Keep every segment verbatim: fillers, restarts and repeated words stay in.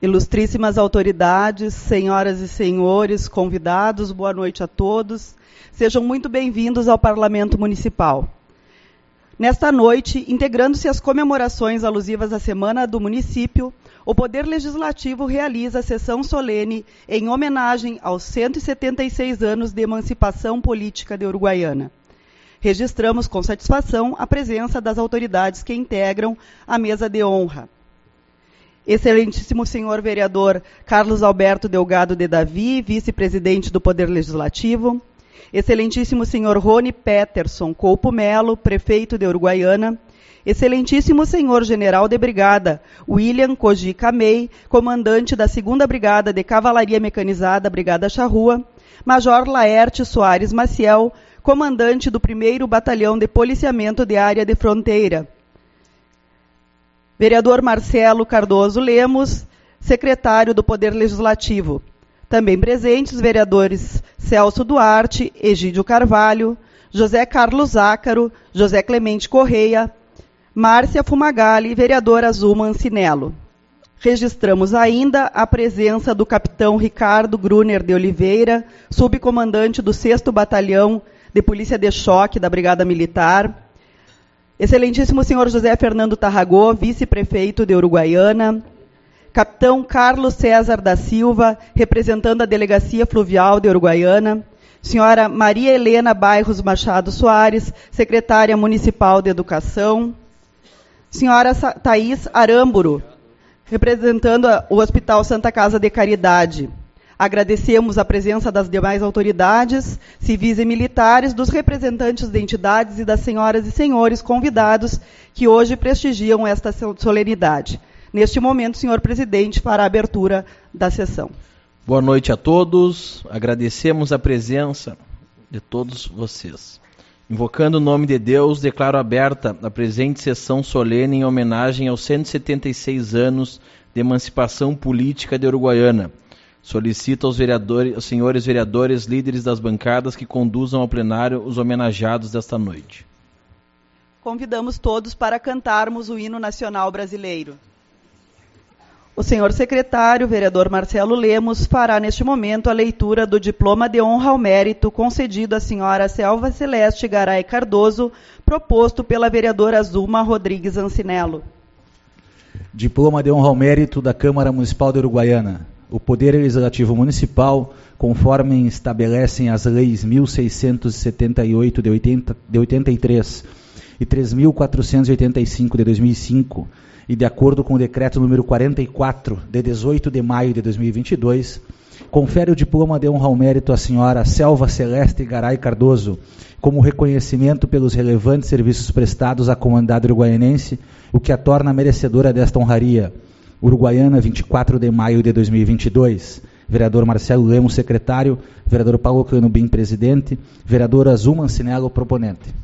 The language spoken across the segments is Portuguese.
Ilustríssimas autoridades, senhoras e senhores, convidados, boa noite a todos. Sejam muito bem-vindos ao Parlamento Municipal. Nesta noite, integrando-se às comemorações alusivas à Semana do Município, o Poder Legislativo realiza a sessão solene em homenagem aos cento e setenta e seis anos de emancipação política de Uruguaiana. Registramos com satisfação a presença das autoridades que integram a mesa de honra. Excelentíssimo senhor vereador Carlos Alberto Delgado de Davi, vice-presidente do Poder Legislativo. Excelentíssimo senhor Rony Peterson Coupo Melo, prefeito de Uruguaiana. Excelentíssimo senhor general de brigada William Koji Kamei, comandante da segunda Brigada de Cavalaria Mecanizada, Brigada Charrua. Major Laerte Soares Maciel, comandante do primeiro Batalhão de Policiamento de Área de Fronteira. Vereador Marcelo Cardoso Lemos, secretário do Poder Legislativo. Também presentes, vereadores Celso Duarte, Egídio Carvalho, José Carlos Zácaro, José Clemente Correia, Márcia Fumagalli e vereadora Zuma Ancinello. Registramos ainda a presença do capitão Ricardo Gruner de Oliveira, subcomandante do sexto Batalhão de Polícia de Choque da Brigada Militar. Excelentíssimo senhor José Fernando Tarragó, vice-prefeito de Uruguaiana. Capitão Carlos César da Silva, representando a Delegacia Fluvial de Uruguaiana. Senhora Maria Helena Bairros Machado Soares, secretária municipal de Educação. Senhora Thaís Aramburu, representando o Hospital Santa Casa de Caridade. Agradecemos a presença das demais autoridades, civis e militares, dos representantes de entidades e das senhoras e senhores convidados que hoje prestigiam esta solenidade. Neste momento, o senhor presidente fará a abertura da sessão. Boa noite a todos. Agradecemos a presença de todos vocês. Invocando o nome de Deus, declaro aberta a presente sessão solene em homenagem aos cento e setenta e seis anos de emancipação política de Uruguaiana. Solicito aos, vereadores, aos senhores vereadores, líderes das bancadas, que conduzam ao plenário os homenageados desta noite. Convidamos todos para cantarmos o hino nacional brasileiro. O senhor secretário, vereador Marcelo Lemos, fará neste momento a leitura do diploma de honra ao mérito concedido à senhora Selva Celeste Garay Cardoso, proposto pela vereadora Zuma Rodrigues Ancinello. Diploma de honra ao mérito da Câmara Municipal de Uruguaiana. O Poder Legislativo Municipal, conforme estabelecem as leis mil seiscentos e setenta e oito de, oitenta, de oitenta e três e três mil quatrocentos e oitenta e cinco de dois mil e cinco, e de acordo com o decreto número quarenta e quatro, de dezoito de maio de dois mil e vinte e dois, confere o diploma de honra ao mérito à senhora Selva Celeste Garay Cardoso, como reconhecimento pelos relevantes serviços prestados à comunidade uruguaianense, o que a torna merecedora desta honraria. Uruguaiana, vinte e quatro de maio de dois mil e vinte e dois. Vereador Marcelo Lemos, secretário. Vereador Paulo Canubim, presidente. Vereadora Zuma Ancinello, proponente.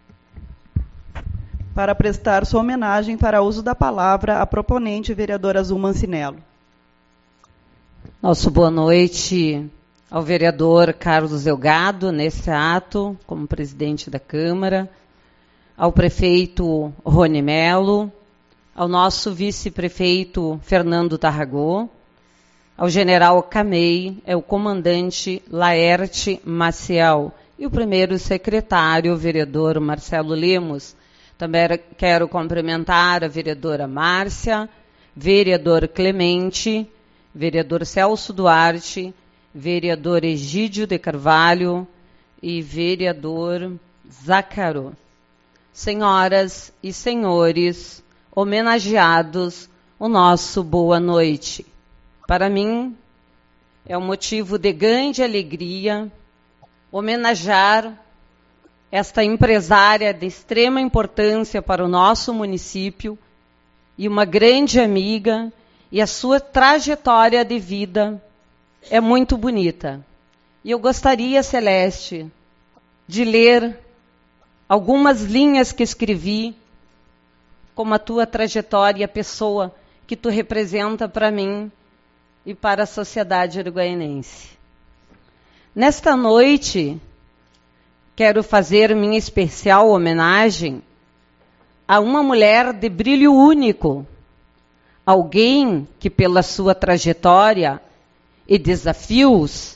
Para prestar sua homenagem, fará uso da palavra a proponente, vereadora Zuma Ancinello. Nosso boa noite ao vereador Carlos Delgado, nesse ato, como presidente da Câmara, ao prefeito Rony Melo, ao nosso vice-prefeito Fernando Tarragó, ao general Kamei, é o comandante Laerte Maciel e o primeiro secretário, o vereador Marcelo Lemos. Também quero cumprimentar a vereadora Márcia, vereador Clemente, vereador Celso Duarte, vereador Egídio de Carvalho e vereador Zácaro. Senhoras e senhores, homenageados, o nosso boa noite. Para mim, é um motivo de grande alegria homenagear esta empresária de extrema importância para o nosso município e uma grande amiga, e a sua trajetória de vida é muito bonita. E eu gostaria, Celeste, de ler algumas linhas que escrevi, como a tua trajetória e a pessoa que tu representa para mim e para a sociedade uruguaianense. Nesta noite, quero fazer minha especial homenagem a uma mulher de brilho único, alguém que pela sua trajetória e desafios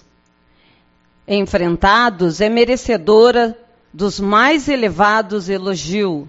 enfrentados é merecedora dos mais elevados elogios.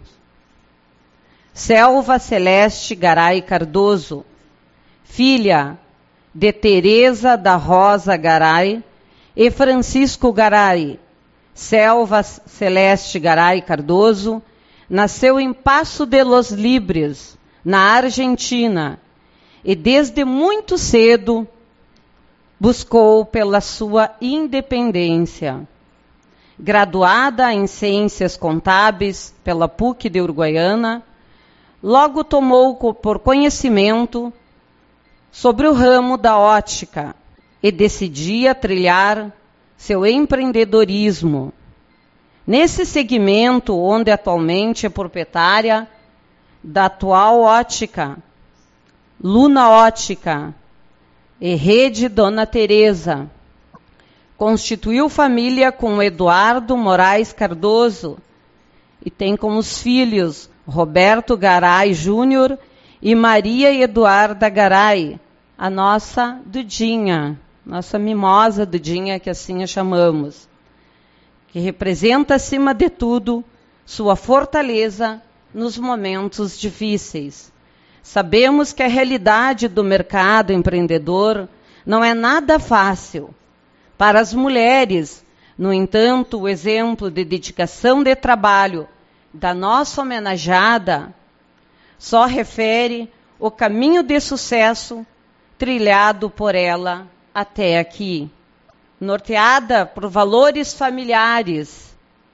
Selva Celeste Garay Cardoso, filha de Teresa da Rosa Garay e Francisco Garay. Selva Celeste Garay Cardoso nasceu em Paso de los Libres, na Argentina, e desde muito cedo buscou pela sua independência. Graduada em Ciências Contábeis pela P U C de Uruguaiana, logo tomou por conhecimento sobre o ramo da ótica e decidia trilhar seu empreendedorismo. Nesse segmento, onde atualmente é proprietária da atual ótica, Luna Ótica e Rede Dona Teresa. Constituiu família com Eduardo Moraes Cardoso e tem como os filhos Roberto Garay Júnior e Maria Eduarda Garay, a nossa Dudinha, nossa mimosa Dudinha, que assim a chamamos, que representa, acima de tudo, sua fortaleza nos momentos difíceis. Sabemos que a realidade do mercado empreendedor não é nada fácil. Para as mulheres, no entanto, o exemplo de dedicação de trabalho da nossa homenageada só refere o caminho de sucesso trilhado por ela até aqui. Norteada por valores familiares,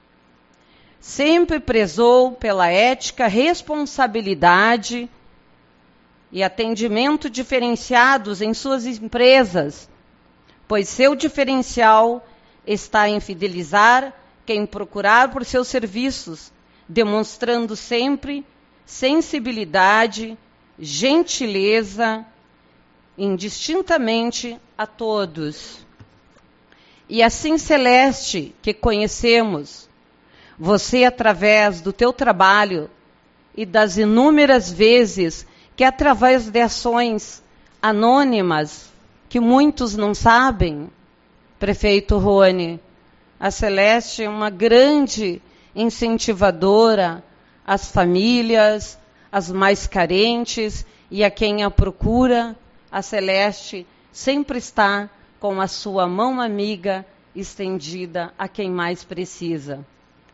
sempre prezou pela ética, responsabilidade e atendimento diferenciados em suas empresas, pois seu diferencial está em fidelizar quem procurar por seus serviços, demonstrando sempre sensibilidade, gentileza, indistintamente a todos. E assim, Celeste, que conhecemos, você através do teu trabalho e das inúmeras vezes que através de ações anônimas, que muitos não sabem, prefeito Rony, a Celeste é uma grande incentivadora às famílias, às mais carentes e a quem a procura. A Celeste sempre está com a sua mão amiga estendida a quem mais precisa.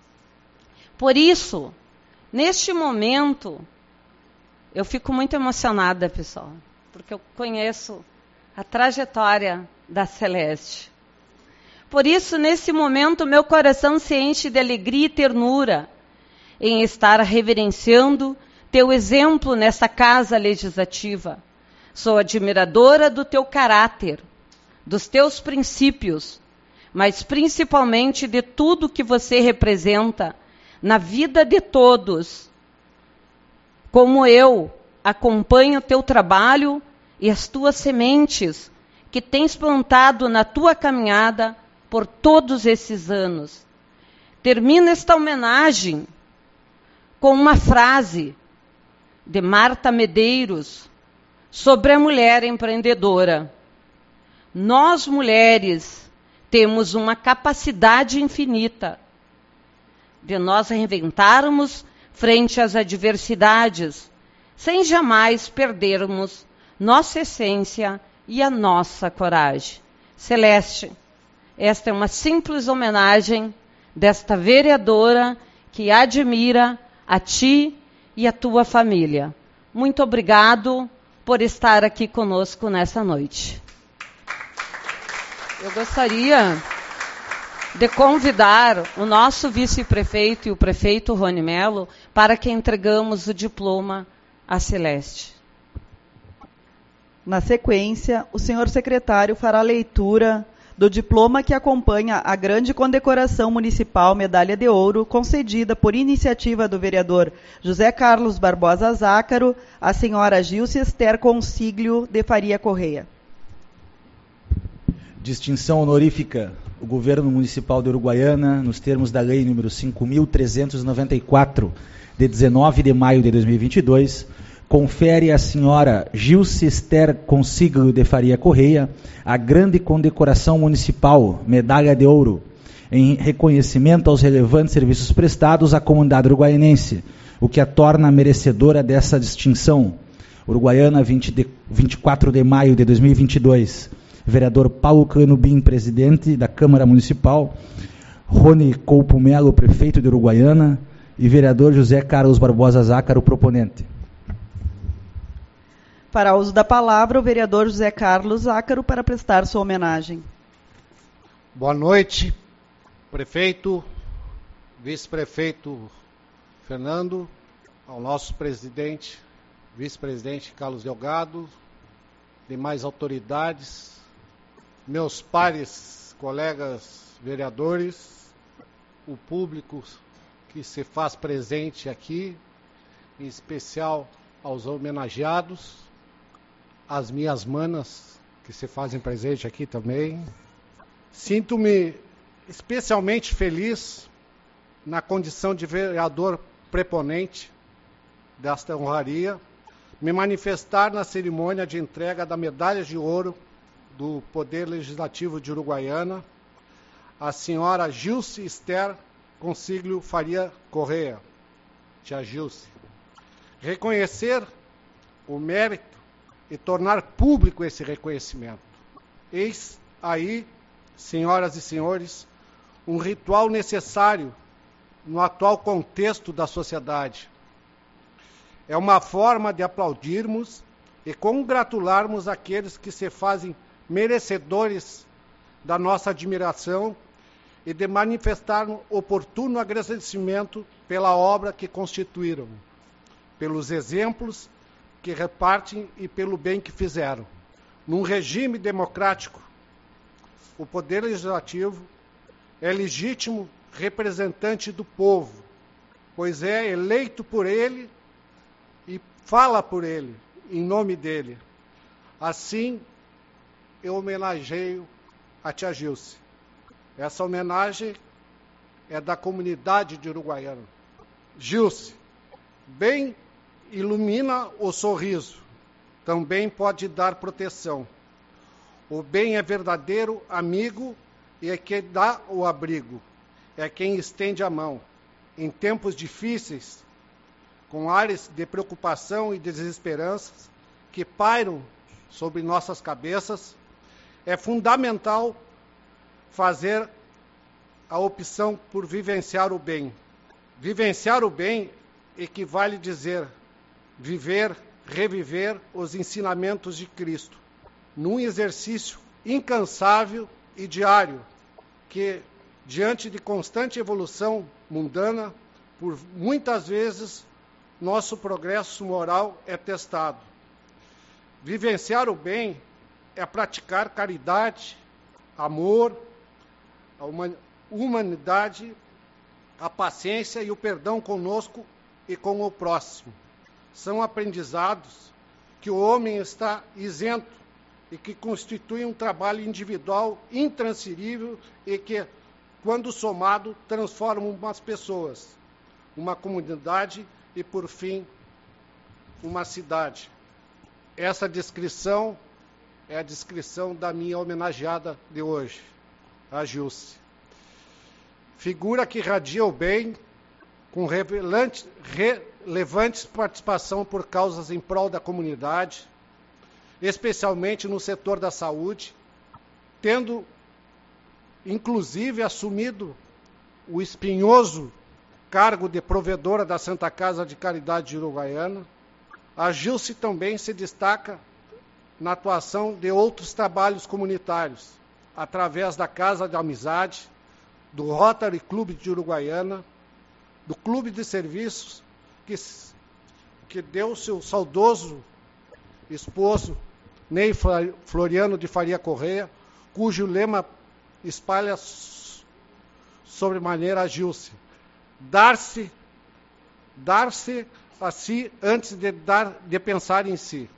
Por isso, neste momento, eu fico muito emocionada, pessoal, porque eu conheço a trajetória da Celeste. Por isso, nesse momento, meu coração se enche de alegria e ternura em estar reverenciando teu exemplo nessa casa legislativa. Sou admiradora do teu caráter, dos teus princípios, mas principalmente de tudo que você representa na vida de todos. Como eu acompanho o teu trabalho e as tuas sementes que tens plantado na tua caminhada por todos esses anos. Termino esta homenagem com uma frase de Marta Medeiros sobre a mulher empreendedora. Nós, mulheres, temos uma capacidade infinita de nós reinventarmos frente às adversidades, sem jamais perdermos nossa essência e a nossa coragem. Celeste, esta é uma simples homenagem desta vereadora que admira a ti e a tua família. Muito obrigado por estar aqui conosco nessa noite. Eu gostaria de convidar o nosso vice-prefeito e o prefeito Rony Mello para que entregamos o diploma à Celeste. Na sequência, o senhor secretário fará a leitura do diploma que acompanha a grande condecoração municipal Medalha de Ouro, concedida por iniciativa do vereador José Carlos Barbosa Zácaro, à senhora Gilce Esther Consiglio de Faria Correia. Distinção honorífica. O Governo Municipal de Uruguaiana, nos termos da Lei número cinco mil trezentos e noventa e quatro, de dezenove de maio de dois mil e vinte e dois, confere à senhora Gilce Esther Consiglio de Faria Correia a grande condecoração municipal, medalha de ouro, em reconhecimento aos relevantes serviços prestados à comunidade uruguaianense, o que a torna merecedora dessa distinção. Uruguaiana, vinte de, vinte e quatro de maio de dois mil e vinte e dois. Vereador Paulo Clanubim, presidente da Câmara Municipal. Rony Coupo Melo, prefeito de Uruguaiana. E vereador José Carlos Barbosa Zácaro, proponente. Para uso da palavra, o vereador José Carlos Zácaro, para prestar sua homenagem. Boa noite, prefeito, vice-prefeito Fernando, ao nosso presidente, vice-presidente Carlos Delgado, demais autoridades, meus pares, colegas vereadores, o público que se faz presente aqui, em especial aos homenageados, as minhas manas que se fazem presente aqui também. Sinto-me especialmente feliz na condição de vereador preponente desta honraria, me manifestar na cerimônia de entrega da medalha de ouro do Poder Legislativo de Uruguaiana, a senhora Gilce Esther Consiglio Faria Correia, tia Gilce. Reconhecer o mérito e tornar público esse reconhecimento. Eis aí, senhoras e senhores, um ritual necessário no atual contexto da sociedade. É uma forma de aplaudirmos e congratularmos aqueles que se fazem merecedores da nossa admiração e de manifestar um oportuno agradecimento pela obra que constituíram, pelos exemplos que repartem e pelo bem que fizeram. Num regime democrático, o Poder Legislativo é legítimo representante do povo, pois é eleito por ele e fala por ele, em nome dele. Assim, eu homenageio a tia Gilce. Essa homenagem é da comunidade de Uruguaiana. Gilce, bem ilumina o sorriso, também pode dar proteção. O bem é verdadeiro amigo e é quem dá o abrigo, é quem estende a mão. Em tempos difíceis, com ares de preocupação e desesperança que pairam sobre nossas cabeças, é fundamental fazer a opção por vivenciar o bem. Vivenciar o bem equivale dizer viver, reviver os ensinamentos de Cristo, num exercício incansável e diário, que, diante de constante evolução mundana, por muitas vezes, nosso progresso moral é testado. Vivenciar o bem é praticar caridade, amor, a humanidade, a paciência e o perdão conosco e com o próximo. São aprendizados que o homem está isento e que constituem um trabalho individual intransferível e que, quando somado, transformam umas pessoas, uma comunidade e, por fim, uma cidade. Essa descrição é a descrição da minha homenageada de hoje, a Gilce. Figura que irradia o bem, com relevante, relevante participação por causas em prol da comunidade, especialmente no setor da saúde, tendo, inclusive, assumido o espinhoso cargo de provedora da Santa Casa de Caridade de Uruguaiana. A Gilce também se destaca na atuação de outros trabalhos comunitários, através da Casa de Amizade, do Rotary Clube de Uruguaiana, do Clube de Serviços, que, que deu seu saudoso esposo, Ney Floriano de Faria Correia, cujo lema espalha sobremaneira a Gilce: dar-se, dar-se a si antes de, dar, de pensar em si.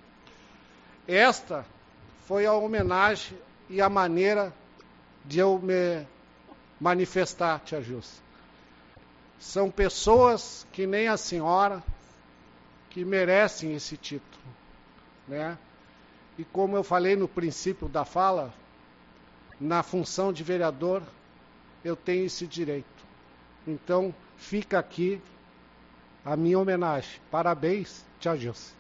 Esta foi a homenagem e a maneira de eu me manifestar, tia Gilce. São pessoas que nem a senhora, que merecem esse título, né? E como eu falei no princípio da fala, na função de vereador, eu tenho esse direito. Então, fica aqui a minha homenagem. Parabéns, tia Gilce.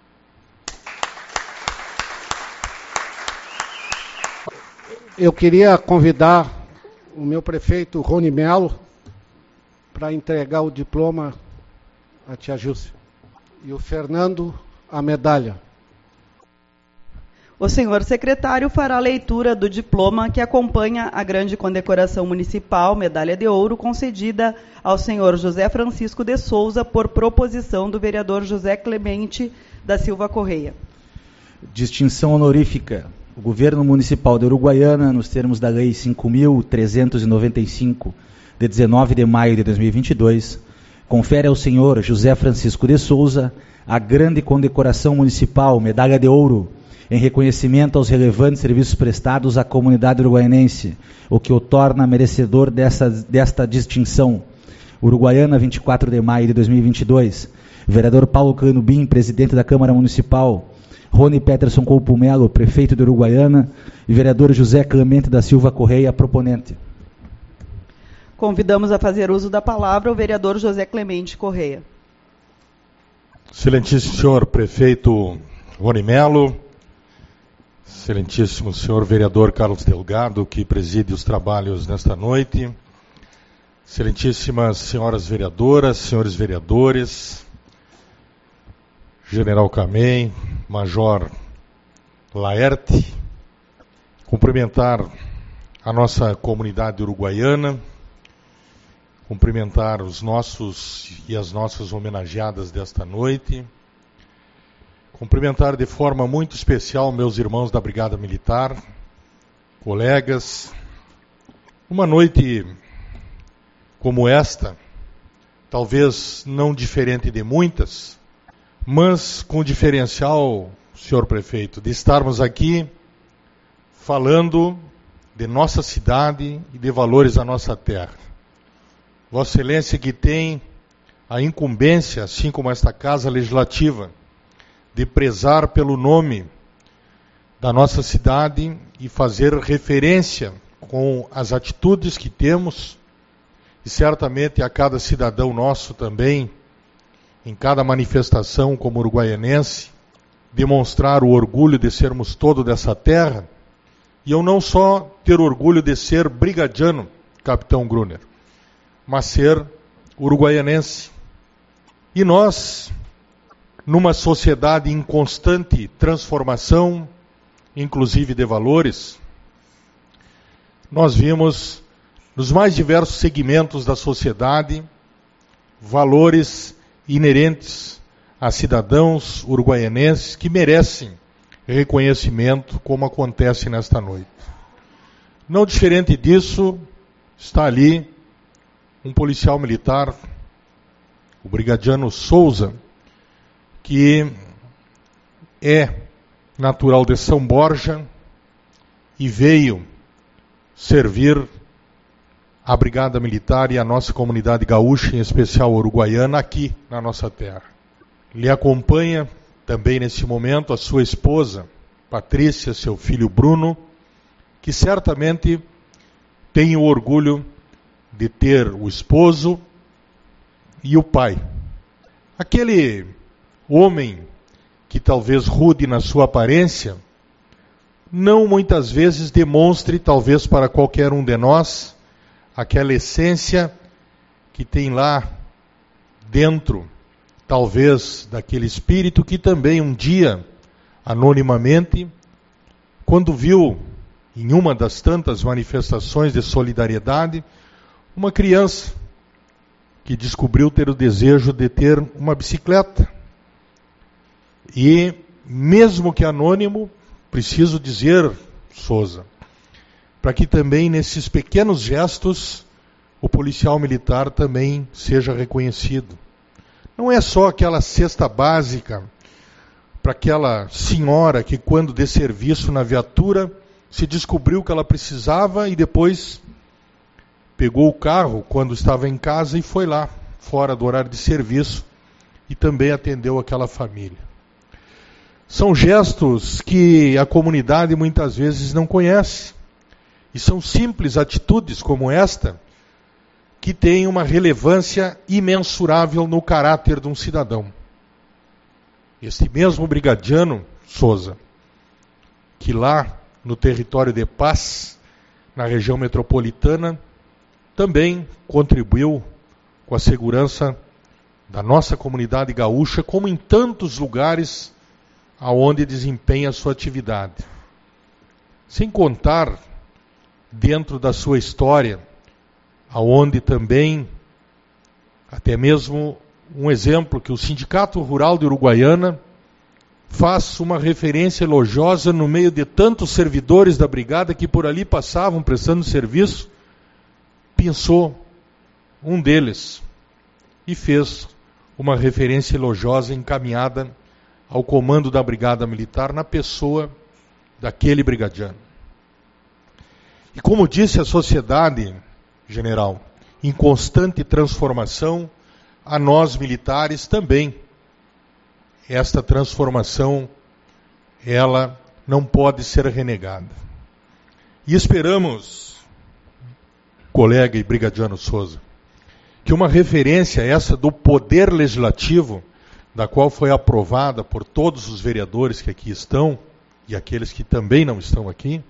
Eu queria convidar o meu prefeito Rony Melo para entregar o diploma à tia Gilce. E o Fernando, a medalha. O senhor secretário fará a leitura do diploma que acompanha a grande condecoração municipal, medalha de ouro, concedida ao senhor José Francisco de Souza por proposição do vereador José Clemente da Silva Correia. Distinção honorífica. O governo municipal de Uruguaiana, nos termos da Lei cinco mil trezentos e noventa e cinco, de dezenove de maio de dois mil e vinte e dois, confere ao senhor José Francisco de Souza a grande condecoração municipal, medalha de ouro, em reconhecimento aos relevantes serviços prestados à comunidade uruguaianense, o que o torna merecedor dessa, desta distinção. Uruguaiana, vinte e quatro de maio de dois mil e vinte e dois. Vereador Paulo Canubim, presidente da Câmara Municipal. Rony Peterson Coupo Melo, prefeito de Uruguaiana. E vereador José Clemente da Silva Correia, proponente. Convidamos a fazer uso da palavra o vereador José Clemente Correia. Excelentíssimo senhor prefeito Rony Melo, excelentíssimo senhor vereador Carlos Delgado, que preside os trabalhos nesta noite, excelentíssimas senhoras vereadoras, senhores vereadores, General Camém, Major Laerte, cumprimentar a nossa comunidade uruguaiana, cumprimentar os nossos e as nossas homenageadas desta noite, cumprimentar de forma muito especial meus irmãos da Brigada Militar, colegas. Uma noite como esta, talvez não diferente de muitas, mas com diferencial, senhor prefeito, de estarmos aqui falando de nossa cidade e de valores da nossa terra. Vossa Excelência que tem a incumbência, assim como esta Casa Legislativa, de prezar pelo nome da nossa cidade e fazer referência com as atitudes que temos, e certamente a cada cidadão nosso também, em cada manifestação como uruguaianense, demonstrar o orgulho de sermos todo dessa terra, e eu não só ter orgulho de ser brigadiano, capitão Gruner, mas ser uruguaianense. E nós, numa sociedade em constante transformação, inclusive de valores, nós vimos nos mais diversos segmentos da sociedade valores inerentes a cidadãos uruguaianenses que merecem reconhecimento, como acontece nesta noite. Não diferente disso, está ali um policial militar, o brigadiano Souza, que é natural de São Borja e veio servir a Brigada Militar e a nossa comunidade gaúcha, em especial uruguaiana, aqui na nossa terra. Lhe acompanha também nesse momento a sua esposa, Patrícia, seu filho Bruno, que certamente tem o orgulho de ter o esposo e o pai. Aquele homem que talvez rude na sua aparência, não muitas vezes demonstre, talvez para qualquer um de nós, aquela essência que tem lá dentro, talvez daquele espírito que também um dia, anonimamente, quando viu em uma das tantas manifestações de solidariedade, uma criança que descobriu ter o desejo de ter uma bicicleta. E, mesmo que anônimo, preciso dizer, Souza, para que também nesses pequenos gestos o policial militar também seja reconhecido. Não é só aquela cesta básica para aquela senhora que, quando de serviço na viatura, se descobriu que ela precisava e depois pegou o carro quando estava em casa e foi lá, fora do horário de serviço, e também atendeu aquela família. São gestos que a comunidade muitas vezes não conhece. E são simples atitudes como esta que têm uma relevância imensurável no caráter de um cidadão. Este mesmo brigadiano Souza, que lá no território de Paz, na região metropolitana, também contribuiu com a segurança da nossa comunidade gaúcha, como em tantos lugares aonde desempenha a sua atividade. Sem contar, dentro da sua história, aonde também, até mesmo um exemplo que o Sindicato Rural de Uruguaiana faz uma referência elogiosa no meio de tantos servidores da brigada que por ali passavam prestando serviço, pensou um deles e fez uma referência elogiosa encaminhada ao comando da Brigada Militar na pessoa daquele brigadiano. E como disse a sociedade, general, em constante transformação, a nós militares também. Esta transformação, ela não pode ser renegada. E esperamos, colega e brigadiano Souza, que uma referência essa do poder legislativo, da qual foi aprovada por todos os vereadores que aqui estão, e aqueles que também não estão aqui,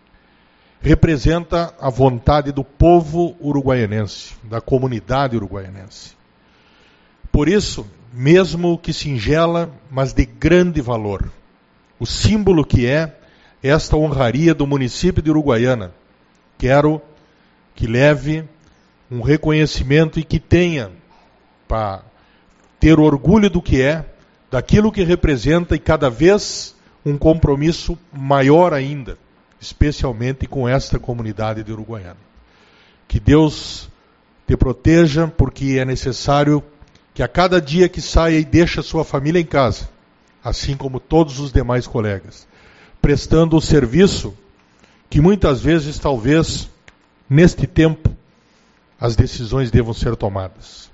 representa a vontade do povo uruguaianense, da comunidade uruguaianense. Por isso, mesmo que singela, mas de grande valor, o símbolo que é esta honraria do município de Uruguaiana, quero que leve um reconhecimento e que tenha, para ter orgulho do que é, daquilo que representa e cada vez um compromisso maior ainda, especialmente com esta comunidade de Uruguaiana. Que Deus te proteja, porque é necessário que a cada dia que saia e deixe a sua família em casa, assim como todos os demais colegas, prestando o serviço que muitas vezes, talvez, neste tempo, as decisões devam ser tomadas.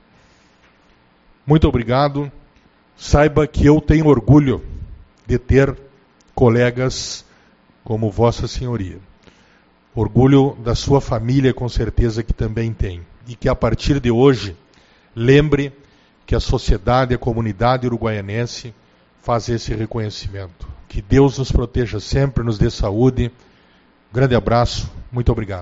Muito obrigado. Saiba que eu tenho orgulho de ter colegas como Vossa Senhoria. Orgulho da sua família, com certeza que também tem. E que a partir de hoje, lembre que a sociedade, a comunidade uruguaianense faz esse reconhecimento. Que Deus nos proteja sempre, nos dê saúde. Grande abraço. Muito obrigado.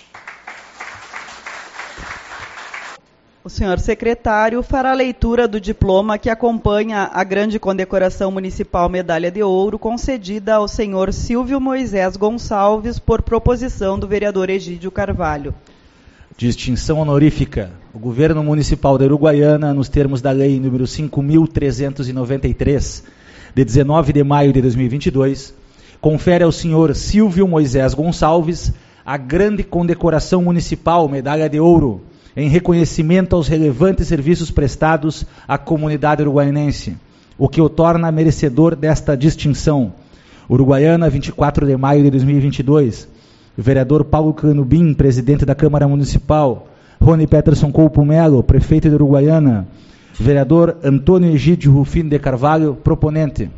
O senhor secretário fará a leitura do diploma que acompanha a grande condecoração municipal Medalha de Ouro, concedida ao senhor Silvio Moisés Gonçalves, por proposição do vereador Egídio Carvalho. Distinção honorífica. O governo municipal da Uruguaiana, nos termos da lei número cinco mil trezentos e noventa e três, de dezenove de maio de dois mil e vinte e dois, confere ao senhor Silvio Moisés Gonçalves a grande condecoração municipal Medalha de Ouro, em reconhecimento aos relevantes serviços prestados à comunidade uruguaianense, o que o torna merecedor desta distinção. Uruguaiana, vinte e quatro de maio de dois mil e vinte e dois. Vereador Paulo Canubim, presidente da Câmara Municipal. Rony Peterson Coupo Melo, prefeito de Uruguaiana. Vereador Antônio Egídio Rufino de Carvalho, proponente.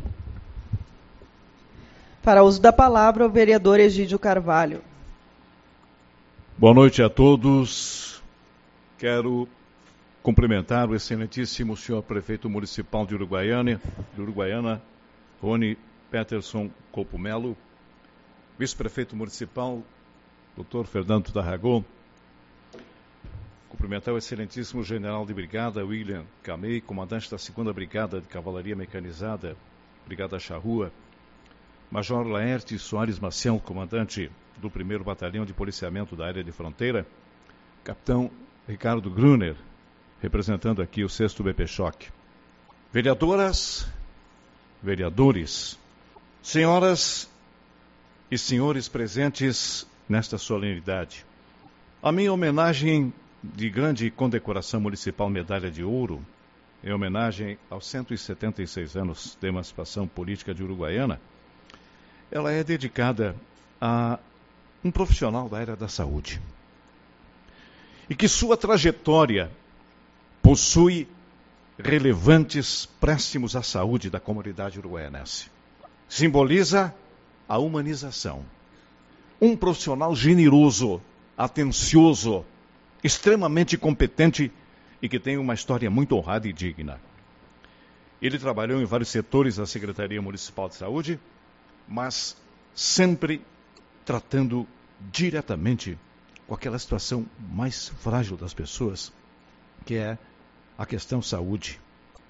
Para uso da palavra, o vereador Egídio Carvalho. Boa noite a todos. Quero cumprimentar o excelentíssimo senhor prefeito municipal de Uruguaiana, de Uruguaiana, Rony Peterson Coupo Melo, vice-prefeito municipal, doutor Fernando Tarragão. Cumprimentar o excelentíssimo general de brigada, William Camei, comandante da segunda Brigada de Cavalaria Mecanizada, Brigada Charrua, Major Laerte Soares Maciel, comandante do primeiro Batalhão de Policiamento da Área de Fronteira, Capitão Ricardo Gruner, representando aqui o sexto B P Choque. Vereadoras, vereadores, senhoras e senhores presentes nesta solenidade. A minha homenagem de grande condecoração municipal Medalha de Ouro, em homenagem aos cento e setenta e seis anos de emancipação política de Uruguaiana, ela é dedicada a um profissional da área da saúde. E que sua trajetória possui relevantes préstimos à saúde da comunidade uruguaianense. Simboliza a humanização. Um profissional generoso, atencioso, extremamente competente e que tem uma história muito honrada e digna. Ele trabalhou em vários setores da Secretaria Municipal de Saúde, mas sempre tratando diretamente com aquela situação mais frágil das pessoas, que é a questão saúde.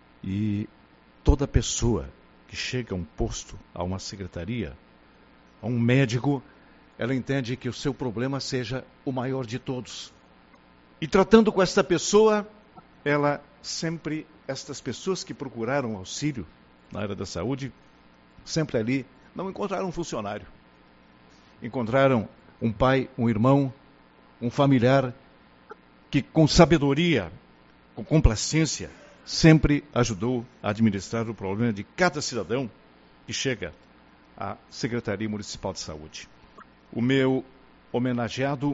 E toda pessoa que chega a um posto, a uma secretaria, a um médico, ela entende que o seu problema seja o maior de todos. E tratando com esta pessoa, ela sempre, estas pessoas que procuraram auxílio na área da saúde, sempre ali, não encontraram um funcionário. Encontraram um pai, um irmão, um familiar, que com sabedoria, com complacência, sempre ajudou a administrar o problema de cada cidadão que chega à Secretaria Municipal de Saúde. O meu homenageado,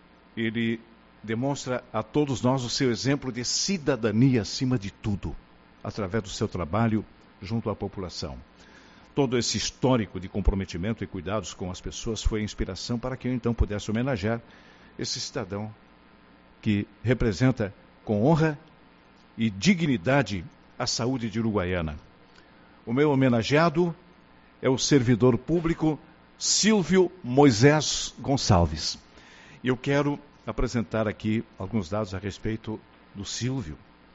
ele demonstra a todos nós o seu exemplo de cidadania acima de tudo, através do seu trabalho junto à população. Todo esse histórico de comprometimento e cuidados com as pessoas foi inspiração para que eu então pudesse homenagear esse cidadão que representa com honra e dignidade a saúde de Uruguaiana. O meu homenageado é o servidor público Silvio Moisés Gonçalves. E eu quero apresentar aqui alguns dados a respeito do Silvio.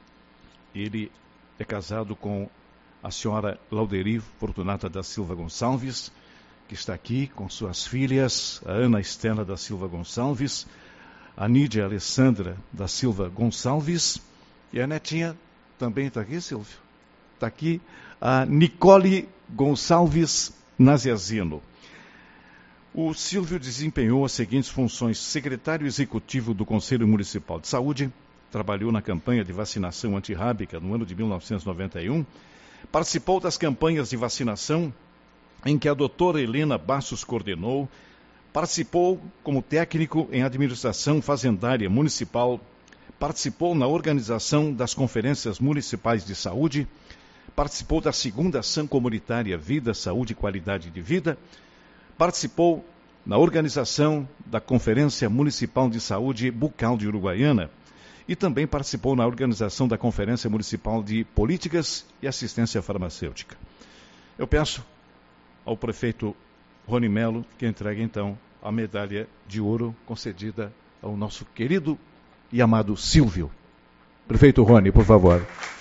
Ele é casado com a senhora Lauderi Fortunata da Silva Gonçalves, que está aqui com suas filhas, a Ana Estela da Silva Gonçalves, a Nídia Alessandra da Silva Gonçalves, e a netinha também está aqui, Silvio? Está aqui a Nicole Gonçalves Naziazino. O Silvio desempenhou as seguintes funções: secretário executivo do Conselho Municipal de Saúde, trabalhou na campanha de vacinação antirrábica no ano de mil novecentos e noventa e um, participou das campanhas de vacinação em que a doutora Helena Bastos coordenou, participou como técnico em administração fazendária municipal, participou na organização das conferências municipais de saúde, participou da segunda ação comunitária Vida, Saúde e Qualidade de Vida, participou na organização da Conferência Municipal de Saúde Bucal de Uruguaiana e também participou na organização da Conferência Municipal de Políticas e Assistência Farmacêutica. Eu peço ao prefeito Rony Melo que entregue então a medalha de ouro concedida ao nosso querido e amado Silvio. Prefeito Rony, por favor.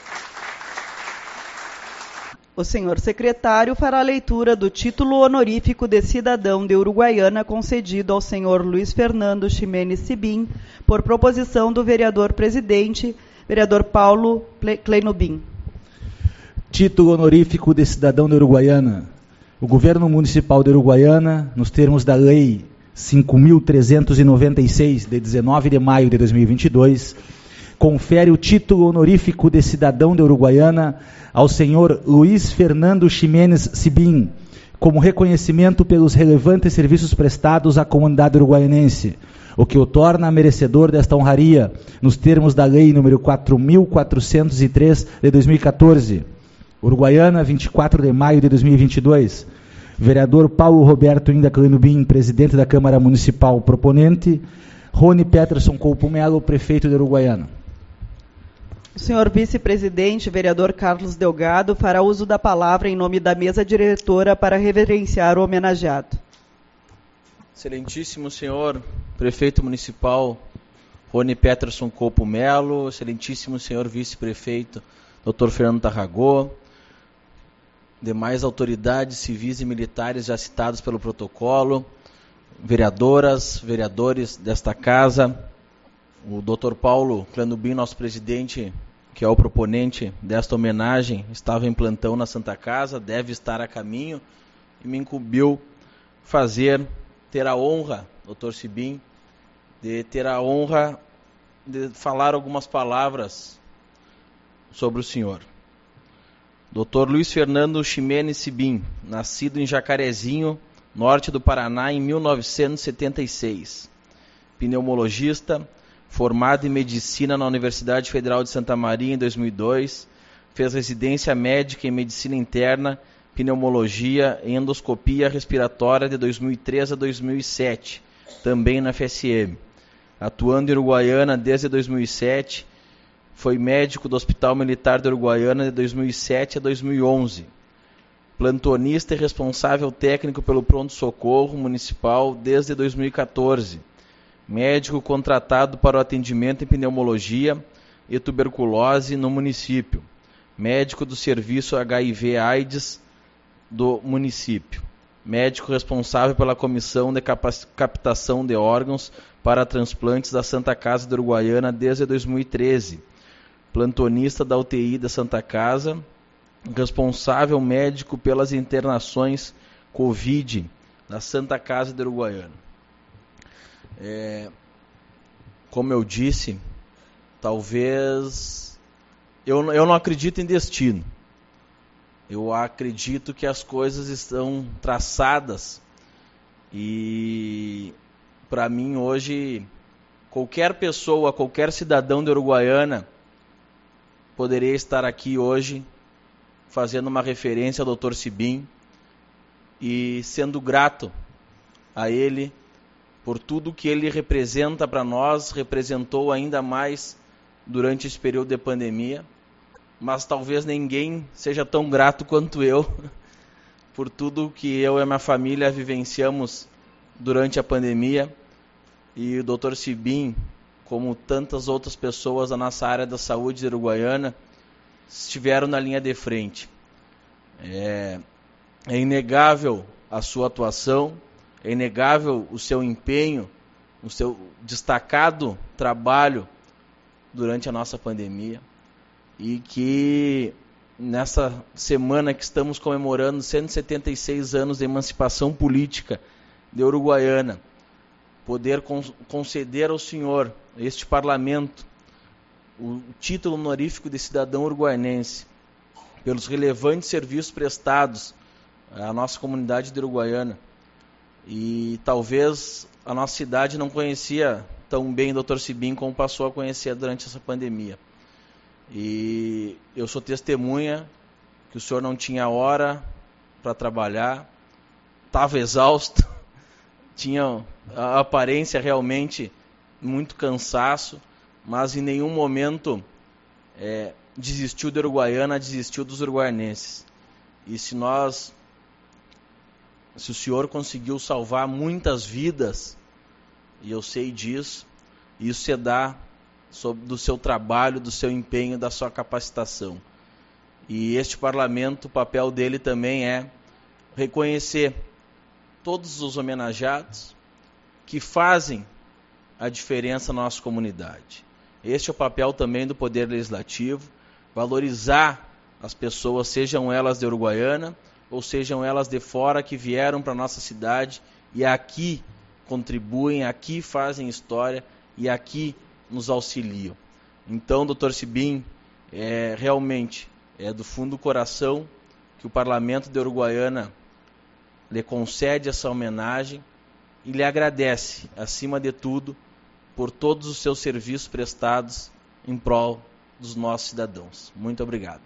O senhor secretário fará a leitura do título honorífico de cidadão de Uruguaiana concedido ao senhor Luiz Fernando Ximenes Sibim, por proposição do vereador-presidente, vereador Paulo Kleinubin. Título honorífico de cidadão de Uruguaiana. O governo municipal de Uruguaiana, nos termos da Lei cinco mil trezentos e noventa e seis, de dezenove de maio de dois mil e vinte e dois, confere o título honorífico de cidadão de Uruguaiana ao senhor Luiz Fernando Ximenes Sibim, como reconhecimento pelos relevantes serviços prestados à comunidade uruguaianense, o que o torna merecedor desta honraria, nos termos da Lei número quatro mil quatrocentos e três, de dois mil e quatorze. Uruguaiana, vinte e quatro de maio de dois mil e vinte e dois. Vereador Paulo Roberto Inda Kleinubin, presidente da Câmara Municipal, proponente. Rony Peterson Coupo Melo, prefeito de Uruguaiana. O senhor vice-presidente, vereador Carlos Delgado, fará uso da palavra em nome da mesa diretora para reverenciar o homenageado. Excelentíssimo senhor prefeito municipal Rony Peterson Coupo Melo, excelentíssimo senhor vice-prefeito doutor Fernando Tarragó, demais autoridades civis e militares já citados pelo protocolo, vereadoras, vereadores desta casa, o doutor Paulo Kleinubin, nosso presidente, que é o proponente desta homenagem, estava em plantão na Santa Casa, deve estar a caminho, e me incumbiu fazer, ter a honra, doutor Sibim, de ter a honra de falar algumas palavras sobre o senhor. doutor Luiz Fernando Ximenes Sibim, nascido em Jacarezinho, norte do Paraná, em mil novecentos e setenta e seis. Pneumologista, formado em Medicina na Universidade Federal de Santa Maria em dois mil e dois, fez residência médica em medicina interna, pneumologia e endoscopia respiratória de dois mil e três a dois mil e sete, também na F S M. Atuando em Uruguaiana desde dois mil e sete, foi médico do Hospital Militar de Uruguaiana de dois mil e sete a dois mil e onze. Plantonista e responsável técnico pelo pronto-socorro municipal desde dois mil e quatorze. Médico contratado para o atendimento em pneumologia e tuberculose no município. Médico do Serviço H I V AIDS do município. Médico responsável pela Comissão de Captação de Órgãos para Transplantes da Santa Casa de Uruguaiana desde dois mil e treze. Plantonista da U T I da Santa Casa. Responsável médico pelas internações Covid da Santa Casa de Uruguaiana. É, como eu disse, talvez... Eu, eu não acredito em destino. Eu acredito que as coisas estão traçadas e, para mim, hoje, qualquer pessoa, qualquer cidadão de Uruguaiana poderia estar aqui hoje fazendo uma referência ao doutor Sibim e sendo grato a ele por tudo que ele representa para nós, representou ainda mais durante esse período de pandemia. Mas talvez ninguém seja tão grato quanto eu por tudo que eu e a minha família vivenciamos durante a pandemia. E o doutor Sibim, como tantas outras pessoas da nossa área da saúde de Uruguaiana, estiveram na linha de frente. É, é inegável a sua atuação, é inegável o seu empenho, o seu destacado trabalho durante a nossa pandemia. E que nessa semana que estamos comemorando cento e setenta e seis anos de emancipação política de Uruguaiana, poder con- conceder ao senhor, este parlamento, o título honorífico de cidadão uruguaianense, pelos relevantes serviços prestados à nossa comunidade de Uruguaiana. E talvez a nossa cidade não conhecia tão bem o doutor Sibim como passou a conhecer durante essa pandemia. E eu sou testemunha que o senhor não tinha hora para trabalhar, estava exausto, tinha a aparência realmente muito cansaço, mas em nenhum momento é, desistiu de Uruguaiana, desistiu dos uruguaianenses. E se nós, se o senhor conseguiu salvar muitas vidas, e eu sei disso, isso se dá sobre do seu trabalho, do seu empenho, da sua capacitação. E este parlamento, o papel dele também é reconhecer todos os homenageados que fazem a diferença na nossa comunidade. Este é o papel também do Poder Legislativo, valorizar as pessoas, sejam elas de Uruguaiana ou sejam elas de fora, que vieram para a nossa cidade e aqui contribuem, aqui fazem história e aqui nos auxiliam. Então, doutor Sibim, é, realmente é do fundo do coração que o Parlamento de Uruguaiana lhe concede essa homenagem e lhe agradece, acima de tudo, por todos os seus serviços prestados em prol dos nossos cidadãos. Muito obrigado.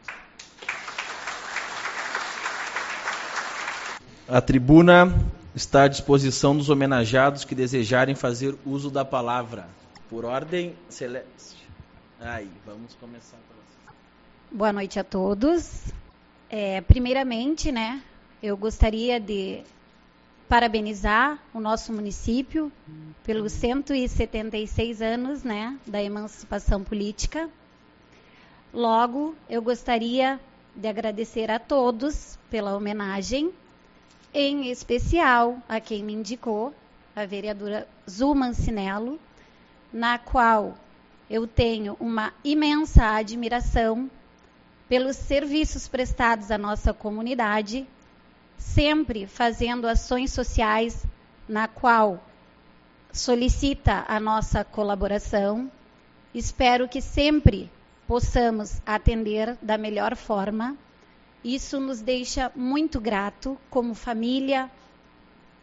A tribuna está à disposição dos homenageados que desejarem fazer uso da palavra. Por ordem celeste. Aí, vamos começar. Boa noite a todos. É, primeiramente, né, eu gostaria de parabenizar o nosso município pelos cento e setenta e seis anos, né, da emancipação política. Logo, eu gostaria de agradecer a todos pela homenagem, em especial a quem me indicou, a vereadora Zu Mancinello, na qual eu tenho uma imensa admiração pelos serviços prestados à nossa comunidade, sempre fazendo ações sociais na qual solicita a nossa colaboração. Espero que sempre possamos atender da melhor forma. Isso nos deixa muito grato como família,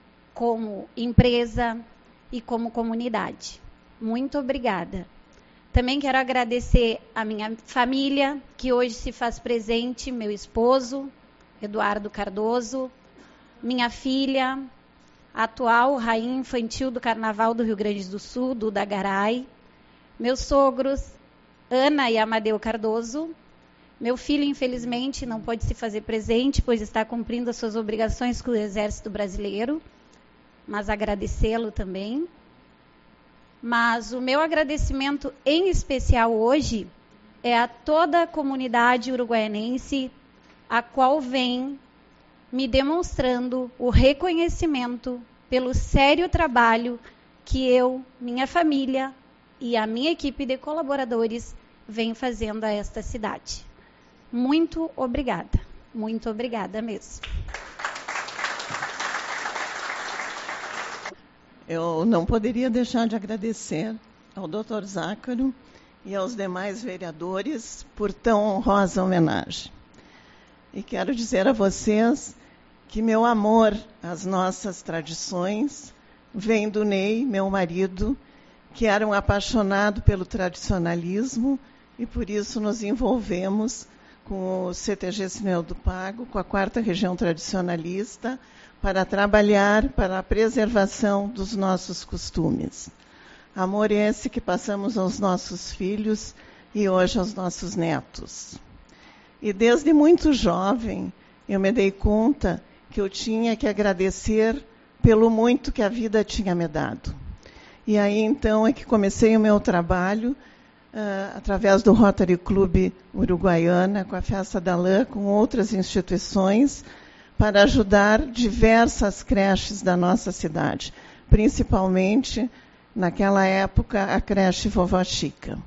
como empresa e como comunidade. Muito obrigada. Também quero agradecer a minha família, que hoje se faz presente, meu esposo, Eduardo Cardoso, minha filha, a atual rainha infantil do Carnaval do Rio Grande do Sul, Duda Garay, meus sogros, Ana e Amadeu Cardoso. Meu filho, infelizmente, não pode se fazer presente, pois está cumprindo as suas obrigações com o Exército Brasileiro, mas agradecê-lo também. Mas o meu agradecimento em especial hoje é a toda a comunidade uruguaianense, a qual vem me demonstrando o reconhecimento pelo sério trabalho que eu, minha família e a minha equipe de colaboradores vem fazendo a esta cidade. Muito obrigada, muito obrigada mesmo. Eu não poderia deixar de agradecer ao doutor Zácaro e aos demais vereadores por tão honrosa homenagem. E quero dizer a vocês que meu amor às nossas tradições vem do Ney, meu marido, que era um apaixonado pelo tradicionalismo e por isso nos envolvemos com o C T G Sinel do Pago, com a quarta região tradicionalista, para trabalhar para a preservação dos nossos costumes. Amor esse que passamos aos nossos filhos e hoje aos nossos netos. E desde muito jovem, eu me dei conta que eu tinha que agradecer pelo muito que a vida tinha me dado. E aí, então, é que comecei o meu trabalho uh, através do Rotary Club Uruguaiana, com a Festa da Lã, com outras instituições, para ajudar diversas creches da nossa cidade, principalmente, naquela época, a creche Vovó Chica.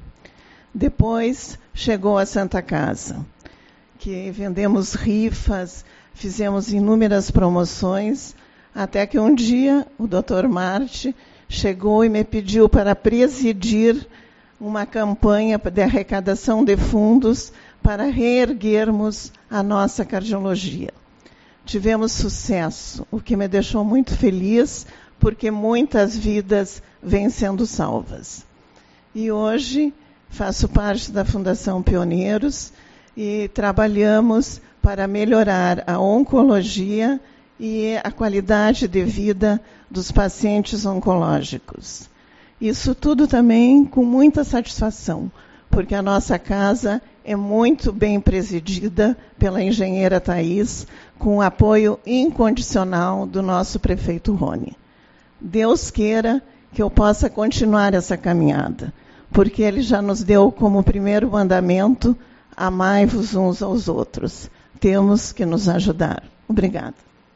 Depois, chegou a Santa Casa, que vendemos rifas, fizemos inúmeras promoções, até que um dia o doutor Marte chegou e me pediu para presidir uma campanha de arrecadação de fundos para reerguermos a nossa cardiologia. Tivemos sucesso, o que me deixou muito feliz, porque muitas vidas vêm sendo salvas. E hoje faço parte da Fundação Pioneiros e trabalhamos para melhorar a oncologia e a qualidade de vida dos pacientes oncológicos. Isso tudo também com muita satisfação, porque a nossa casa é muito bem presidida pela engenheira Thaís, com o apoio incondicional do nosso prefeito Rony. Deus queira que eu possa continuar essa caminhada, porque ele já nos deu como primeiro mandamento: amai-vos uns aos outros. Temos que nos ajudar. Obrigada.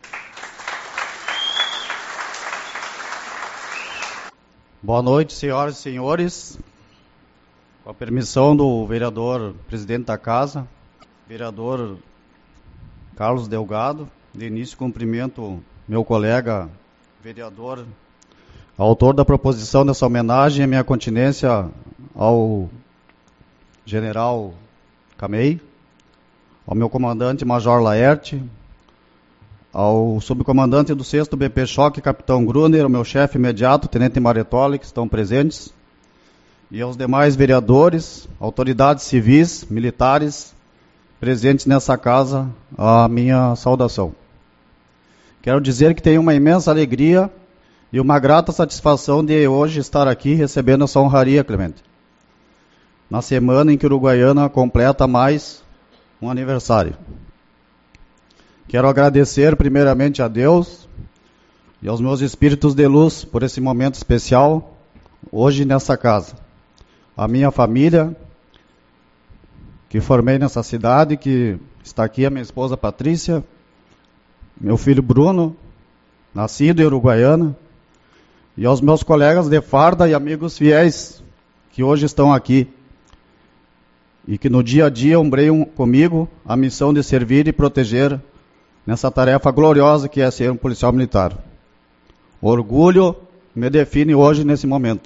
Boa noite, senhoras e senhores. Com a permissão do vereador presidente da casa, vereador Carlos Delgado, de início cumprimento meu colega vereador, autor da proposição dessa homenagem, a minha continência ao general Camei, ao meu comandante Major Laerte, ao subcomandante do sexto B P Choque, capitão Gruner, ao meu chefe imediato, tenente Maretoli, que estão presentes, e aos demais vereadores, autoridades civis, militares, presentes nessa casa, a minha saudação. Quero dizer que tenho uma imensa alegria e uma grata satisfação de hoje estar aqui recebendo essa honraria, Clemente, na semana em que Uruguaiana completa mais um aniversário. Quero agradecer primeiramente a Deus e aos meus espíritos de luz por esse momento especial hoje nessa casa. A minha família, que formei nessa cidade, que está aqui, a minha esposa Patrícia, meu filho Bruno, nascido em Uruguaiana, e aos meus colegas de farda e amigos fiéis que hoje estão aqui e que no dia a dia ombreiam comigo a missão de servir e proteger nessa tarefa gloriosa que é ser um policial militar. Orgulho me define hoje nesse momento.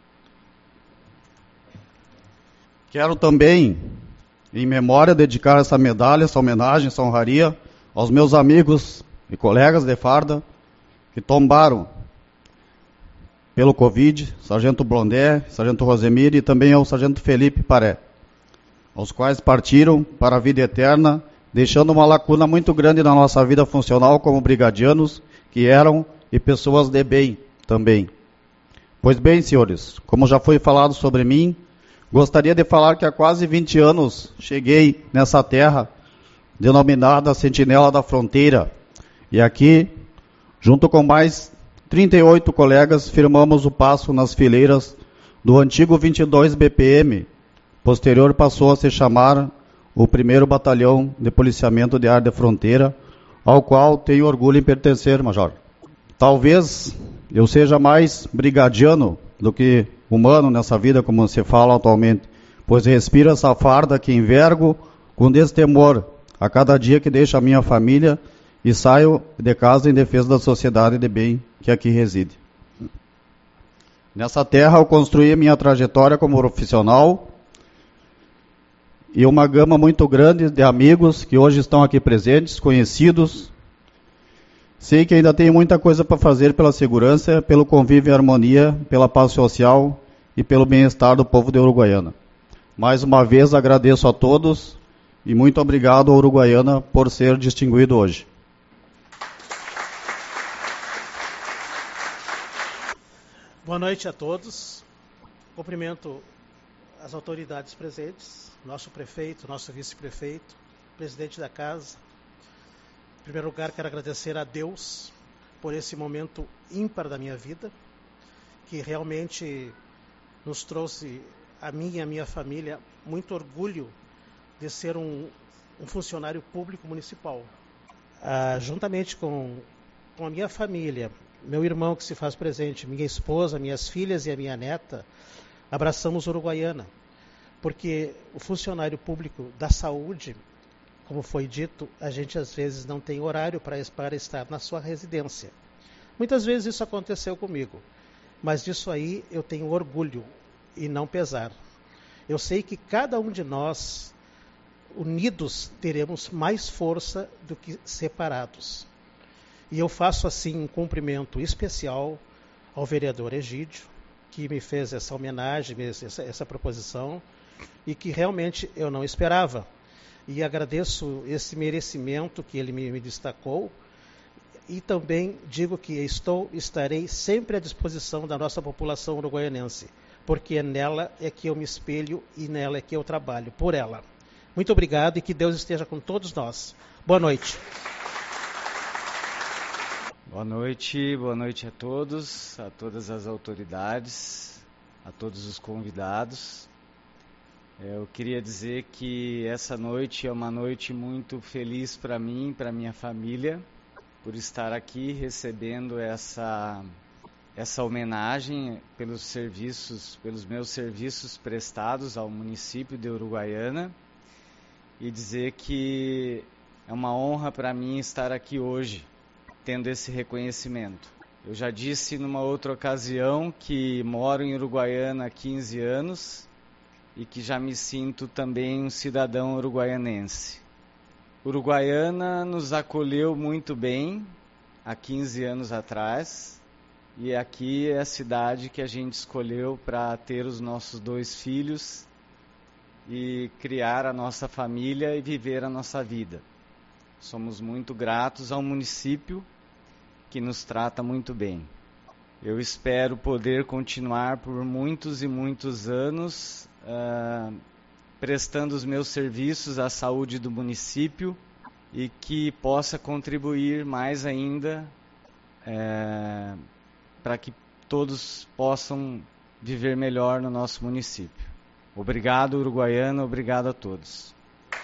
Quero também, em memória, dedicar essa medalha, essa homenagem, essa honraria aos meus amigos e colegas de farda que tombaram pelo Covid, Sargento Blondé, Sargento Rosemir e também ao Sargento Felipe Paré, aos quais partiram para a vida eterna, deixando uma lacuna muito grande na nossa vida funcional como brigadianos que eram e pessoas de bem também. Pois bem, senhores, como já foi falado sobre mim, gostaria de falar que há quase vinte anos cheguei nessa terra denominada Sentinela da Fronteira, e aqui, junto com mais trinta e oito colegas, firmamos o passo nas fileiras do antigo vinte e dois B P M, posterior passou a se chamar o primeiro Batalhão de Policiamento de Área de Fronteira, ao qual tenho orgulho em pertencer, Major. Talvez eu seja mais brigadiano do que humano nessa vida, como se fala atualmente, pois respiro essa farda que envergo com destemor a cada dia que deixo a minha família e saio de casa em defesa da sociedade de bem que aqui reside. Nessa terra eu construí minha trajetória como profissional e uma gama muito grande de amigos que hoje estão aqui presentes, conhecidos. Sei que ainda tenho muita coisa para fazer pela segurança, pelo convívio e harmonia, pela paz social e pelo bem-estar do povo de Uruguaiana. Mais uma vez agradeço a todos e muito obrigado a Uruguaiana por ser distinguido hoje. Boa noite a todos. Cumprimento as autoridades presentes, nosso prefeito, nosso vice-prefeito, presidente da casa. Em primeiro lugar, quero agradecer a Deus por esse momento ímpar da minha vida, que realmente nos trouxe, a mim e a minha família, muito orgulho de ser um, um funcionário público municipal. Ah, juntamente com, com a minha família, meu irmão que se faz presente, minha esposa, minhas filhas e a minha neta, abraçamos Uruguaiana, porque o funcionário público da saúde, como foi dito, a gente às vezes não tem horário para, para estar na sua residência. Muitas vezes isso aconteceu comigo, mas disso aí eu tenho orgulho e não pesar. Eu sei que cada um de nós, unidos, teremos mais força do que separados. E eu faço assim um cumprimento especial ao vereador Egídio, que me fez essa homenagem, essa, essa proposição, e que realmente eu não esperava. E agradeço esse merecimento que ele me, me destacou, e também digo que estou, estarei sempre à disposição da nossa população uruguaianense, porque nela é que eu me espelho e nela é que eu trabalho, por ela. Muito obrigado e que Deus esteja com todos nós. Boa noite. Boa noite, boa noite a todos, a todas as autoridades, a todos os convidados. Eu queria dizer que essa noite é uma noite muito feliz para mim, para minha família, por estar aqui recebendo essa, essa homenagem pelos serviços, pelos meus serviços prestados ao município de Uruguaiana, e dizer que é uma honra para mim estar aqui hoje, tendo esse reconhecimento. Eu já disse numa outra ocasião que moro em Uruguaiana há quinze anos e que já me sinto também um cidadão uruguaianense. Uruguaiana nos acolheu muito bem há quinze anos atrás, e aqui é a cidade que a gente escolheu para ter os nossos dois filhos e criar a nossa família e viver a nossa vida. Somos muito gratos ao município, que nos trata muito bem. Eu espero poder continuar por muitos e muitos anos uh, prestando os meus serviços à saúde do município e que possa contribuir mais ainda uh, para que todos possam viver melhor no nosso município. Obrigado, Uruguaiana, obrigado a todos.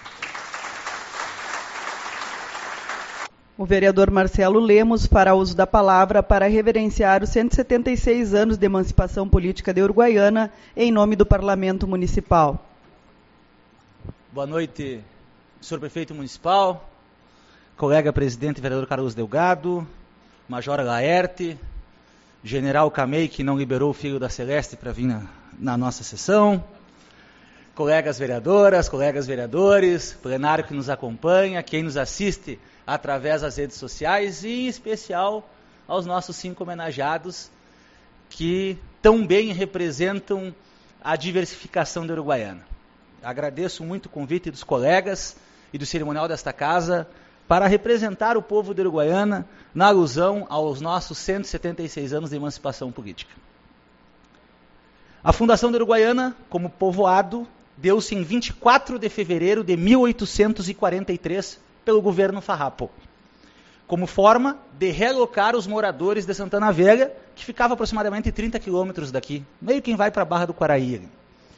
O vereador Marcelo Lemos fará uso da palavra para reverenciar os cento e setenta e seis anos de emancipação política de Uruguaiana em nome do Parlamento Municipal. Boa noite, senhor prefeito municipal, colega presidente vereador Carlos Delgado, Major Laerte, general Camei, que não liberou o filho da Celeste para vir na, na nossa sessão, colegas vereadoras, colegas vereadores, plenário que nos acompanha, quem nos assiste através das redes sociais e, em especial, aos nossos cinco homenageados que tão bem representam a diversificação da Uruguaiana. Agradeço muito o convite dos colegas e do cerimonial desta casa para representar o povo da Uruguaiana na alusão aos nossos cento e setenta e seis anos de emancipação política. A fundação da Uruguaiana, como povoado, deu-se em vinte e quatro de fevereiro de mil oitocentos e quarenta e três pelo governo Farrapo, como forma de relocar os moradores de Santana Velha, que ficava aproximadamente trinta quilômetros daqui, meio quem vai para a Barra do Quaraí.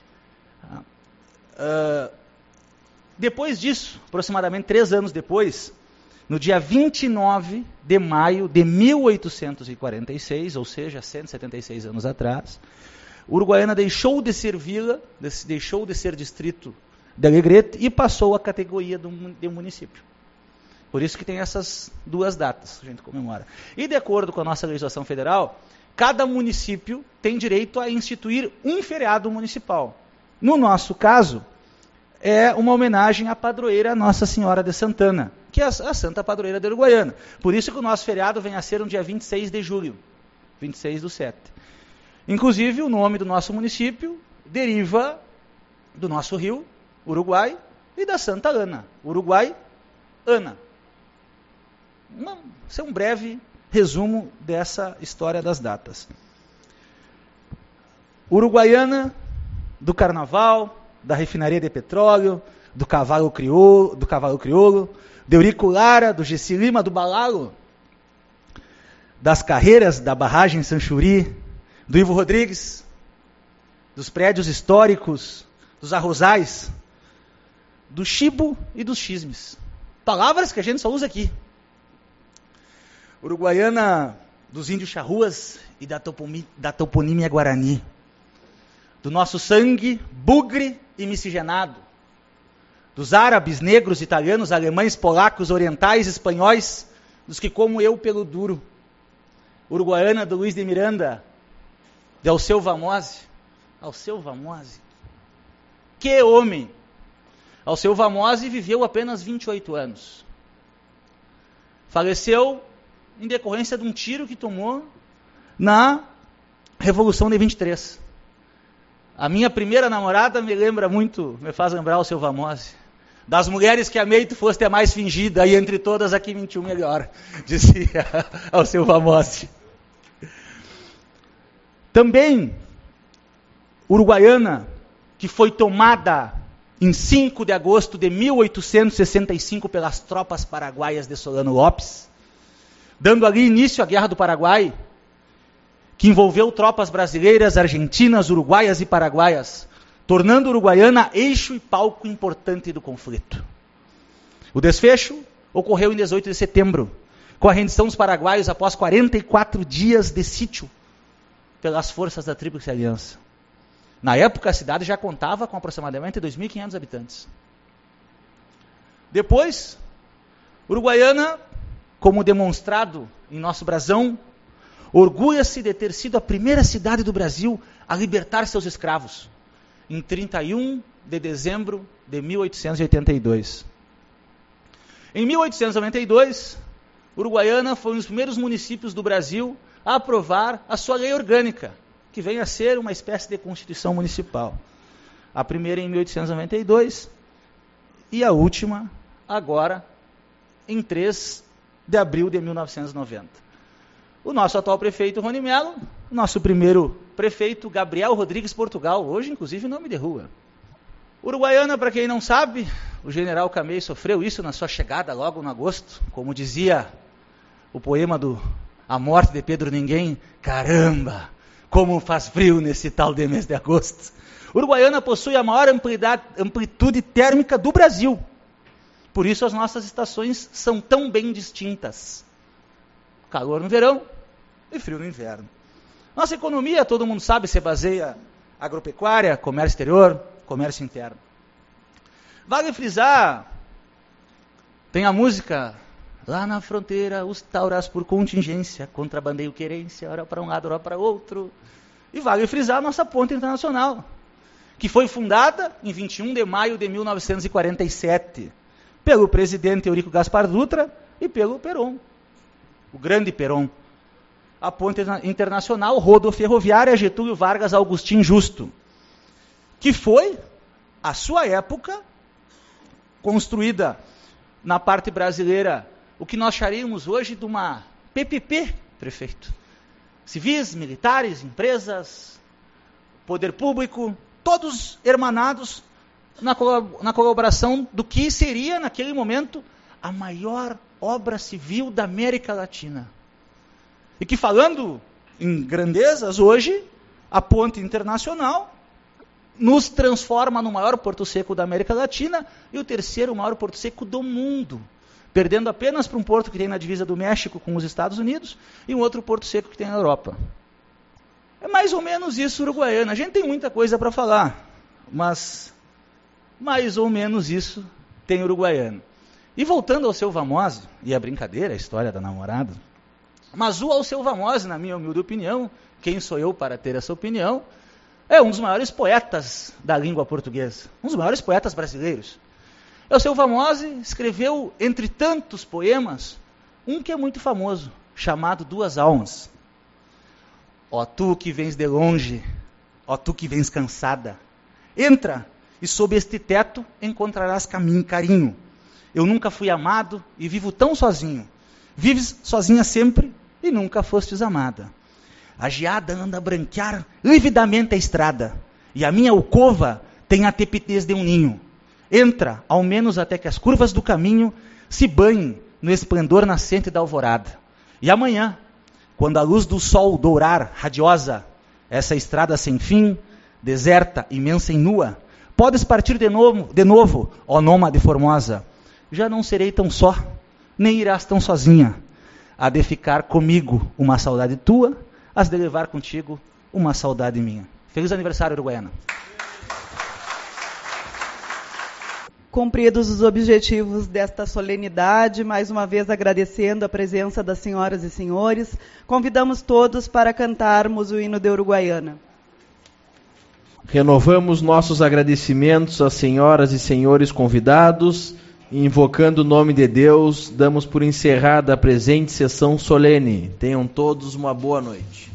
Uh, depois disso, aproximadamente três anos depois, no dia vinte e nove de maio de mil oitocentos e quarenta e seis, ou seja, cento e setenta e seis anos atrás, Uruguaiana deixou de ser vila, deixou de ser distrito de Alegrete e passou à categoria de município. Por isso que tem essas duas datas que a gente comemora. E de acordo com a nossa legislação federal, cada município tem direito a instituir um feriado municipal. No nosso caso, é uma homenagem à padroeira Nossa Senhora de Santana, que é a Santa Padroeira da Uruguaiana. Por isso que o nosso feriado vem a ser no dia vinte e seis de julho, vinte e seis do sete. Inclusive, o nome do nosso município deriva do nosso rio, Uruguai, e da Santa Ana, Uruguai, Ana. Uma, esse é um breve resumo dessa história das datas. Uruguaiana, do carnaval, da refinaria de petróleo, do cavalo crioulo, do cavalo crioulo, de Eurico Lara, do Gessi Lima, do Balalo, das carreiras da barragem Sanchuri, do Ivo Rodrigues, dos prédios históricos, dos arrozais, do chibo e dos chismes. Palavras que a gente só usa aqui. Uruguaiana dos índios charruas e da, topomi, da toponímia guarani. Do nosso sangue bugre e miscigenado. Dos árabes, negros, italianos, alemães, polacos, orientais, espanhóis, dos que como eu pelo duro. Uruguaiana do Luiz de Miranda, de Alceu Vamose. Alceu Vamose. Que homem! Alceu Vamose viveu apenas vinte e oito anos. Faleceu em decorrência de um tiro que tomou na Revolução de vinte e três. A minha primeira namorada me lembra muito, me faz lembrar Alceu Vamose. Das mulheres que amei, tu foste a mais fingida, e entre todas a que mentiu melhor, dizia Alceu Vamose. Também, Uruguaiana, que foi tomada em cinco de agosto de mil oitocentos e sessenta e cinco pelas tropas paraguaias de Solano Lopes, dando ali início à Guerra do Paraguai, que envolveu tropas brasileiras, argentinas, uruguaias e paraguaias, tornando Uruguaiana eixo e palco importante do conflito. O desfecho ocorreu em dezoito de setembro, com a rendição dos paraguaios após quarenta e quatro dias de sítio pelas forças da Tríplice Aliança. Na época, a cidade já contava com aproximadamente dois mil e quinhentos habitantes. Depois, Uruguaiana, como demonstrado em nosso brasão, orgulha-se de ter sido a primeira cidade do Brasil a libertar seus escravos, em trinta e um de dezembro de mil oitocentos e oitenta e dois. Em mil oitocentos e noventa e dois, Uruguaiana foi um dos primeiros municípios do Brasil a aprovar a sua lei orgânica, que vem a ser uma espécie de constituição municipal. A primeira em mil oitocentos e noventa e dois e a última agora em três de abril de mil novecentos e noventa. O nosso atual prefeito, Rony Mello, nosso primeiro prefeito, Gabriel Rodrigues Portugal, hoje inclusive nome de rua. Uruguaiana, para quem não sabe, o general Camei sofreu isso na sua chegada logo no agosto, como dizia o poema do A Morte de Pedro Ninguém, caramba, como faz frio nesse tal de mês de agosto. Uruguaiana possui a maior amplitude térmica do Brasil, por isso as nossas estações são tão bem distintas. Calor no verão e frio no inverno. Nossa economia, todo mundo sabe, se baseia em agropecuária, comércio exterior, comércio interno. Vale frisar, tem a música, lá na fronteira, os tauras por contingência, contrabandeio querência, ora para um lado, ora para outro. E vale frisar a nossa ponte internacional, que foi fundada em vinte e um de maio de mil novecentos e quarenta e sete, pelo presidente Eurico Gaspar Dutra e pelo Perón. O grande Perón. a ponte internacional rodoferroviária Getúlio Vargas Agostinho Justo, que foi, à sua época, construída na parte brasileira, o que nós charíamos hoje de uma P P P, prefeito. Civis, militares, empresas, poder público, todos hermanados na, na colaboração do que seria, naquele momento, a maior obra civil da América Latina. E que, falando em grandezas, hoje, a ponte internacional nos transforma no maior porto seco da América Latina e o terceiro maior porto seco do mundo, perdendo apenas para um porto que tem na divisa do México com os Estados Unidos e um outro porto seco que tem na Europa. É mais ou menos isso, Uruguaiana. A gente tem muita coisa para falar, mas mais ou menos isso tem Uruguaiana. E voltando ao seu Vamose, e a brincadeira, a história da namorada, mas o Alceu Vamose, na minha humilde opinião, quem sou eu para ter essa opinião, é um dos maiores poetas da língua portuguesa, um dos maiores poetas brasileiros. Alceu Vamose escreveu, entre tantos poemas, um que é muito famoso, chamado Duas Almas. Ó tu que vens de longe, ó tu que vens cansada, entra e sob este teto encontrarás caminho, carinho. Eu nunca fui amado e vivo tão sozinho. Vives sozinha sempre e nunca fostes amada. A geada anda a branquear lividamente a estrada, e a minha alcova tem a tepidez de um ninho. Entra, ao menos até que as curvas do caminho se banhem no esplendor nascente da alvorada. E amanhã, quando a luz do sol dourar, radiosa, essa estrada sem fim, deserta, imensa e nua, podes partir de novo, de novo, ó nômade formosa. Já não serei tão só, nem irás tão sozinha. Há de ficar comigo uma saudade tua, has de levar contigo uma saudade minha. Feliz aniversário, Uruguaiana. Cumpridos os objetivos desta solenidade, mais uma vez agradecendo a presença das senhoras e senhores, convidamos todos para cantarmos o hino de Uruguaiana. Renovamos nossos agradecimentos às senhoras e senhores convidados, e invocando o nome de Deus, damos por encerrada a presente sessão solene. Tenham todos uma boa noite.